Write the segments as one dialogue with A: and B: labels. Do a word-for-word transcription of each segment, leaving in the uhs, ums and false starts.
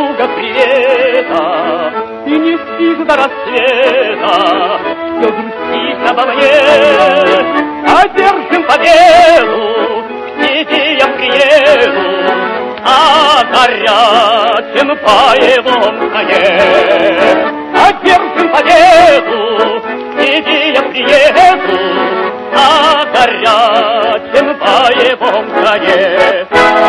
A: юга привета, и не спишь до рассвета, все грустишь обо мне. Одержим победу, к тебе я приеду, а горячим боевом коне. Одержим победу, к тебе я приеду, а горячим боевом коне.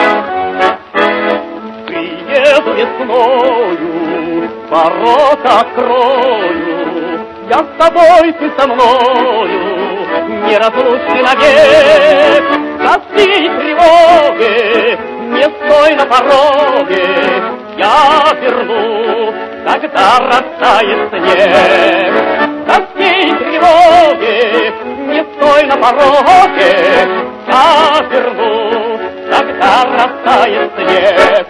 A: Приеду весною, ворота открою, я с тобой, ты со мною, неразлучны навек. Тоски и тревоги, не стой на пороге, я верну, когда растает снег. Тоски и тревоги, не стой на пороге, я верну, когда растает снег.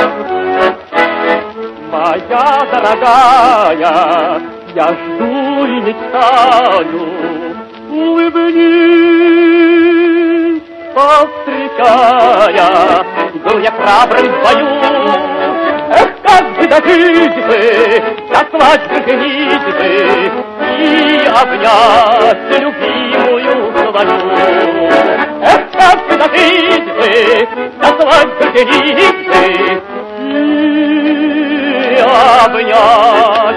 A: Моя дорогая, я жду и мечтаю, улыбнись, повстречая, был я храбрым в бою. Эх, как бы дожить бы, до свадьбы женитьбы и обнять любимую свою. Эх, как бы дожить бы, до свадьбы женитьбы и обнять